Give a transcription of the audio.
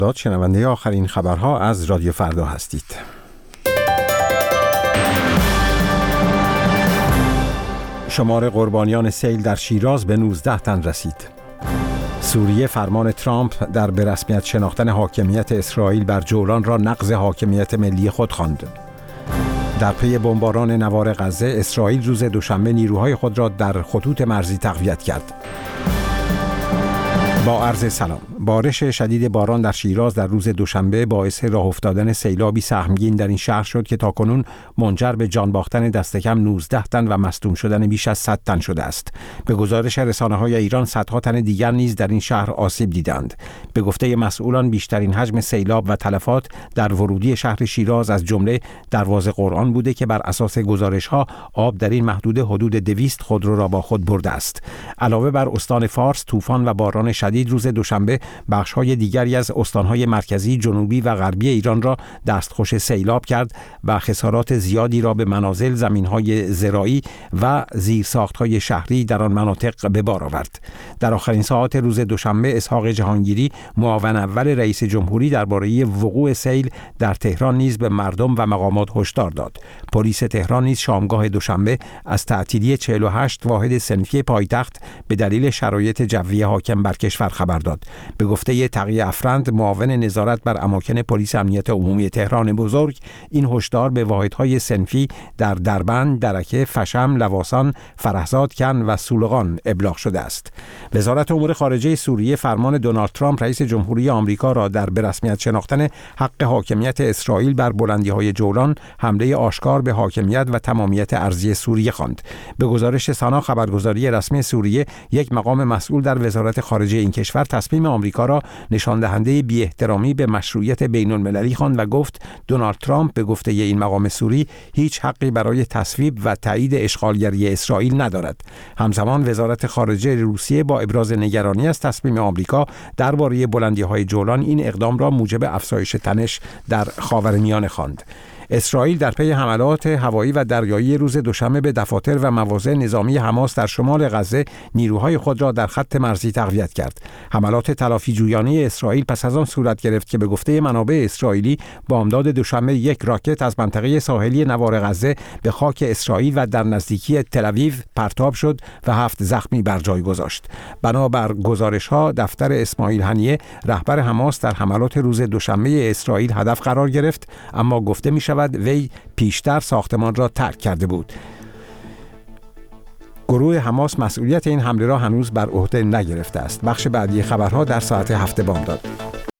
داد. شنونده آخرین خبرها از رادیو فردا هستید. شمار قربانیان سیل در شیراز به 19 تن رسید. سوریه فرمان ترامپ در به رسمیت شناختن حاکمیت اسرائیل بر جولان را نقض حاکمیت ملی خود خواند. در پی بمباران نوار غزه، اسرائیل روز دوشنبه نیروهای خود را در خطوط مرزی تقویت کرد. با عرض سلام. بارش شدید باران در شیراز در روز دوشنبه باعث راه افتادن سیلابی سهمگین در این شهر شد که تاکنون منجر به جان باختن دست کم 19 تن و مصدوم شدن بیش از 100 تن شده است. به گزارش رسانه‌های ایران، صدها تن دیگر نیز در این شهر آسیب دیدند. به گفته مسئولان، بیشترین حجم سیلاب و تلفات در ورودی شهر شیراز از جمله دروازه قرآن بوده که بر اساس گزارش‌ها آب در این محدوده حدود 200 خودرو را با خود برده است. علاوه بر استان فارس، طوفان و باران شدید روز دوشنبه بخش‌های دیگری از استان‌های مرکزی، جنوبی و غربی ایران را دستخوش سیلاب کرد و خسارات زیادی را به منازل، زمین‌های زراعی و زیرساخت‌های شهری در آن مناطق به بار آورد. در آخرین ساعات روز دوشنبه، اسحاق جهانگیری، معاون اول رئیس جمهوری، درباره وقوع سیل در تهران نیز به مردم و مقامات هشدار داد. پلیس تهران نیز شامگاه دوشنبه از تعطیلی 48 واحد صنفی پایتخت به دلیل شرایط جوی حاکم بر کشور خبر داد. به گفته تقی افرند، معاون نظارت بر اماکن پلیس امنیت عمومی تهران بزرگ، این هشدار به واحدهای صنفی در دربند، درکه، فشم، لواسان، فرهزاد کن و سولغان ابلاغ شده است. وزارت امور خارجه سوریه فرمان دونالد ترامپ رئیس جمهوری آمریکا را در به رسمیت شناختن حق حاکمیت اسرائیل بر بلندی‌های جولان حمله آشکار به حاکمیت و تمامیت ارضی سوریه خواند. به گزارش سنا، خبرگزاری رسمی سوریه، یک مقام مسئول در وزارت خارجه این کشور تصمیم آمریکا را نشان دهنده بی‌احترامی به مشروعیت بین‌المللی خواند و گفت دونالد ترامپ به گفته این مقام سوری هیچ حقی برای تصویب و تایید اشغالگری اسرائیل ندارد. همزمان وزارت خارجه روسیه با ابراز نگرانی از تصمیم آمریکا درباره بلندی‌های جولان این اقدام را موجب افزایش تنش در خاورمیانه خواند. اسرائیل در پی حملات هوایی و دریایی روز دوشنبه به دفاتر و مواضع نظامی حماس در شمال غزه نیروهای خود را در خط مرزی تقویت کرد. حملات تلافی جویانه اسرائیل پس از آن صورت گرفت که به گفته منابع اسرائیلی بامداد دوشنبه یک راکت از منطقه ساحلی نوار غزه به خاک اسرائیل و در نزدیکی تل‌آویو پرتاب شد و 7 زخمی بر جای گذاشت. بنابر گزارش‌ها، دفتر اسماعیل هنیه، رهبر حماس، در حملات روز دوشنبه اسرائیل هدف قرار گرفت، اما گفته می‌شود وی پیشتر ساختمان را ترک کرده بود. گروه حماس مسئولیت این حمله را هنوز بر عهده نگرفته است. بخش بعدی خبرها در ساعت 7 بامداد.